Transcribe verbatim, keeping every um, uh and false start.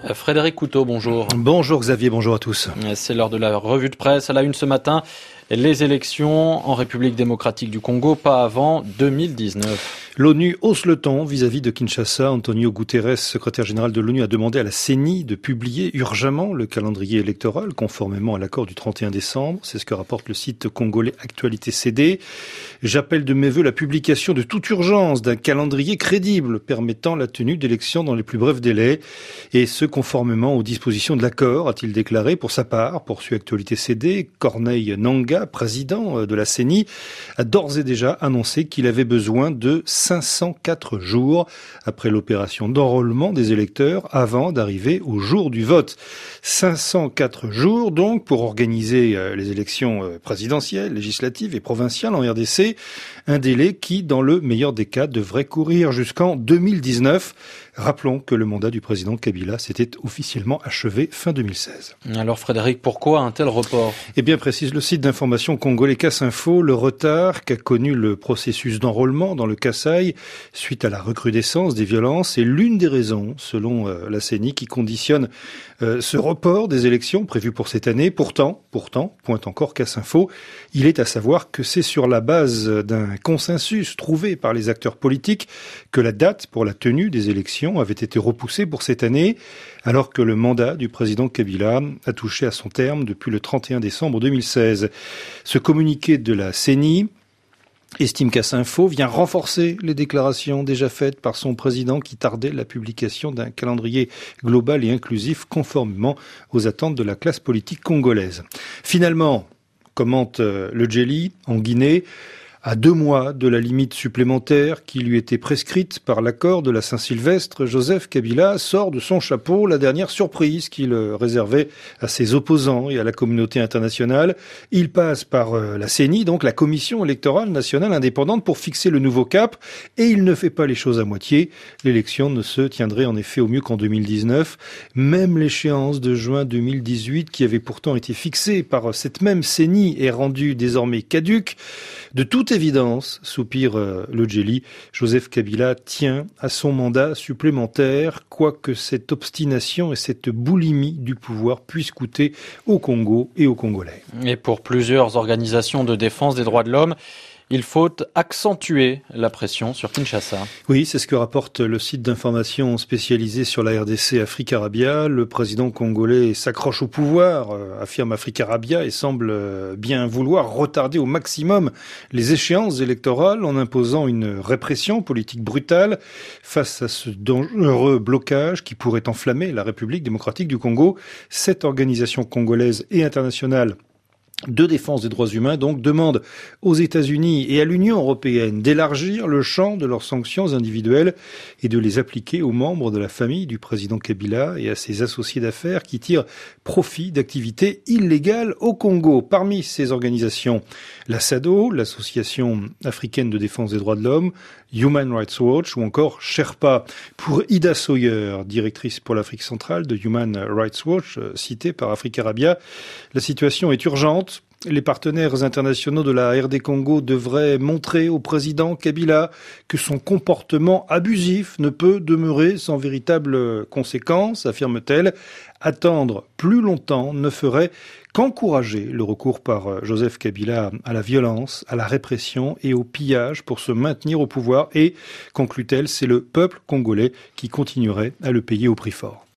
Frédéric Couteau, bonjour. Bonjour Xavier, bonjour à tous. C'est l'heure de la revue de presse. À la une ce matin, les élections en République démocratique du Congo, pas avant deux mille dix-neuf. L'ONU hausse le ton vis-à-vis de Kinshasa. Antonio Guterres, secrétaire général de l'ONU, a demandé à la CENI de publier urgemment le calendrier électoral conformément à l'accord du trente et un décembre. C'est ce que rapporte le site congolais Actualité C D. J'appelle de mes vœux la publication de toute urgence d'un calendrier crédible permettant la tenue d'élections dans les plus brefs délais, et ce conformément aux dispositions de l'accord, a-t-il déclaré. Pour sa part, poursuit Actualité C D, Corneille Nangaa, président de la CENI, a d'ores et déjà annoncé qu'il avait besoin de cinq cent quatre jours après l'opération d'enrôlement des électeurs avant d'arriver au jour du vote. cinq cent quatre jours donc pour organiser les élections présidentielles, législatives et provinciales en R D C, un délai qui, dans le meilleur des cas, devrait courir jusqu'en deux mille dix-neuf. Rappelons que le mandat du président Kabila s'était officiellement achevé fin deux mille seize. Alors Frédéric, pourquoi un tel report ? Eh bien, précise le site d'information congolais Casse-Info, le retard qu'a connu le processus d'enrôlement dans le Kasaï suite à la recrudescence des violences est l'une des raisons, selon euh, la CENI, qui conditionne euh, ce report des élections prévues pour cette année. Pourtant, pourtant, pointe encore Casse-Info, il est à savoir que c'est sur la base d'un consensus trouvé par les acteurs politiques que la date pour la tenue des élections avait été repoussée pour cette année, alors que le mandat du président Kabila a touché à son terme depuis le trente et un décembre deux mille seize. Ce communiqué de la CENI, estime Casse-Info, vient renforcer les déclarations déjà faites par son président qui tardait la publication d'un calendrier global et inclusif conformément aux attentes de la classe politique congolaise. Finalement, commente le Djeli, en Guinée, à deux mois de la limite supplémentaire qui lui était prescrite par l'accord de la Saint-Sylvestre, Joseph Kabila sort de son chapeau la dernière surprise qu'il réservait à ses opposants et à la communauté internationale. Il passe par la CENI, donc la Commission électorale nationale indépendante, pour fixer le nouveau cap, et il ne fait pas les choses à moitié. L'élection ne se tiendrait en effet au mieux qu'en deux mille dix-neuf. Même l'échéance de juin deux mille dix-huit, qui avait pourtant été fixée par cette même CENI, est rendue désormais caduque. De toute évidence, soupire euh, le Djeli, Joseph Kabila tient à son mandat supplémentaire, quoique cette obstination et cette boulimie du pouvoir puissent coûter au Congo et aux Congolais. Et pour plusieurs organisations de défense des droits de l'homme, il faut accentuer la pression sur Kinshasa. Oui, c'est ce que rapporte le site d'information spécialisé sur la R D C Africarabia. Le président congolais s'accroche au pouvoir, euh, affirme Africarabia, et semble euh, bien vouloir retarder au maximum les échéances électorales en imposant une répression politique brutale face à ce dangereux blocage qui pourrait enflammer la République démocratique du Congo. Cette organisation congolaise et internationale de défense des droits humains, donc, demande aux États-Unis et à l'Union européenne d'élargir le champ de leurs sanctions individuelles et de les appliquer aux membres de la famille du président Kabila et à ses associés d'affaires qui tirent profit d'activités illégales au Congo. Parmi ces organisations, la SADO, l'Association africaine de défense des droits de l'homme, Human Rights Watch ou encore Sherpa. Pour Ida Sawyer, directrice pour l'Afrique centrale de Human Rights Watch, citée par Africarabia, la situation est urgente. Les partenaires internationaux de la R D Congo devraient montrer au président Kabila que son comportement abusif ne peut demeurer sans véritable conséquence, affirme-t-elle. Attendre plus longtemps ne ferait qu'encourager le recours par Joseph Kabila à la violence, à la répression et au pillage pour se maintenir au pouvoir. Et, conclut-elle, c'est le peuple congolais qui continuerait à le payer au prix fort.